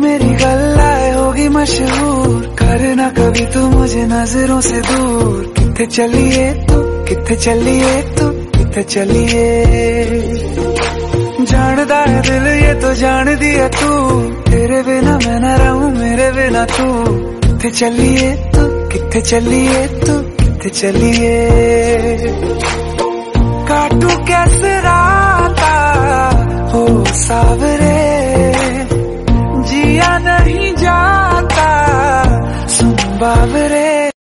मेरी गल्लाए होगी मशहूर, करना कभी तू मुझे नजरों से दूर। किथे चलिए तू, किथे चलिए तू, किथे चलिए। जानदा है दिल ये तो जान दिया तू, तेरे बिना मैं न रहूं मेरे बिना तू। किथे चलिए तू, किथे चलिए तू, किथे चलिए। काटू कैसे राह